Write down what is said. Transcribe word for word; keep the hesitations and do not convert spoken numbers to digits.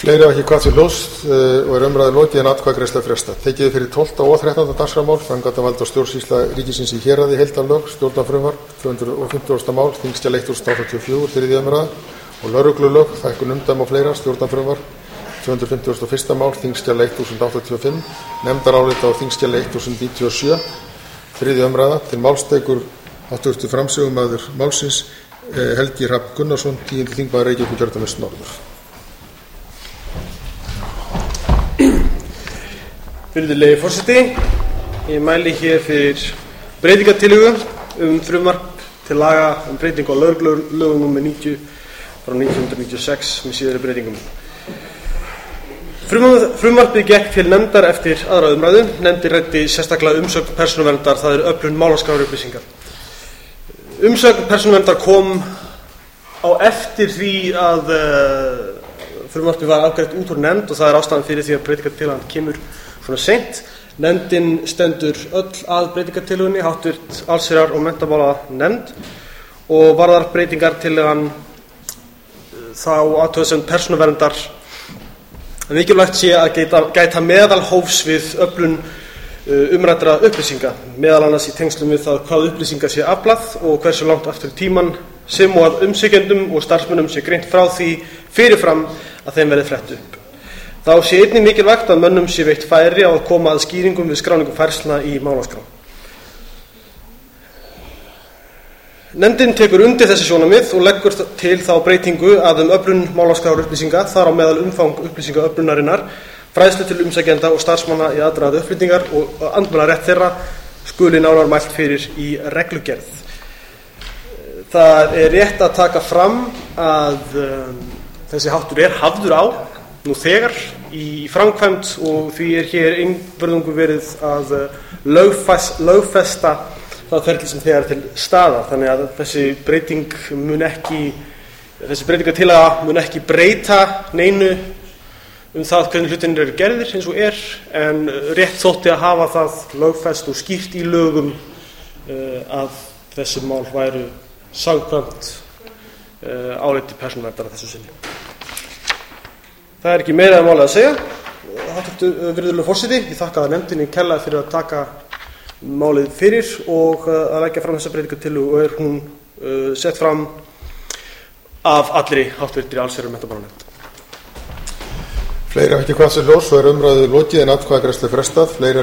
Fleiri hafa ekki hvað til hljóðs og er umræðu lokið en atkvæðagreiðslu frestað. Tekið fyrir tólfta og þrettánda dagskrármál, framkvæmdarvald og stjórnsýsla ríkisins í héraði, heildarlög, stjórnarfrumvarp, tvö hundruð og fimmtugasta mál, þingskjal þúsund áttatíu og fjögur, þriðja umræða, og lögreglulög, fækkun umdæma og fleira, stjórnarfrumvarp, tvö hundruð fimmtugasta og fyrsta mál, þingskjal þúsund áttatíu og fimm, nefndarálita á þingskjal þúsund níutíu og sjö, þriðja umræða. Til máls tekur háttvirtur framsögumaður málsins Helgi Hrafn Gunnarsson, tíundi þingmaður Reykjavíkurkjördæmis norður. Virðulegi forseti, ég mæli hér fyrir breytingartillögu um frumvarp til laga um breytingu á lögreglulögum númer níutíu frá nítján hundruð níutíu og sex með síðari breytingum. Frumvarpið gekk til nefndar eftir aðra umræðu. Nefndin ræddi sérstaklega umsögn persónuverndar, það er öflun málaskrárupplýsinga. Umsögn persónuverndar kom á eftir því að uh, frumvarpið var afgreitt út úr nefnd og það er ástæðan fyrir því að breytingartillagan kemur svona seint. Nefndin stendur öll að breytingartillögunni, háttvirt allsherjar- og menntamálanefnd, og varðar breytingartillagan þá athugasemd persónuverndar að mikilvægt sé að gæta, gæta meðalhófs við öflun umræddra upplýsinga, meðal annars í tengslum við það hvað upplýsingar sé aflað og hversu langt aftur í tímann, sem og að umsækjendum og starfsmönnum sé greint frá því fyrirfram að þeim verði flett upp. Þá sé einnig mikilvægt að mönnum sé veitt færi á að koma að skýringum við skráningu færslna í málaskrá. Nefndin tekur undir þessi sjónarmið og leggur til þá breytingu að um öflun málaskrárupplýsinga, þar á meðal umfang upplýsingaöflunarinnar, fræðslu til umsækjenda og starfsmanna í aðdraganda uppflyttingar og andmælarétt þeirra skuli nánar mælt fyrir í reglugerð. Það er rétt að taka fram að um, þessi háttur er hafður á nú þegar í framkvæmd og því er hér einvörðungu verið að lögfest, lögfesta það ferli sem þegar er til staðar. Þannig að þessi breyting mun ekki, þessi breytingartillaga mun ekki breyta neinu um það hvernig hlutirnir eru gerðir eins og er, en rétt þótti að hafa það lögfest og skýrt í lögum uh, að þessi mál væru samkvæmt uh, áliti persónuverndar að þessu sinni. Það er ekki meira um málið að segja. Háttvirtur virðulegur forseti, ég þakka nefndinni kærlega fyrir að taka málið fyrir og að leggja fram þessa breytingartillögu og er hún uh, sett fram af allri háttvirtri allsherjar- og menntamálanefnd. Fleiri hafa ekki hvað til hljóðs og er umræðu lokið en atkvæðagreiðslu frestað. Fleiri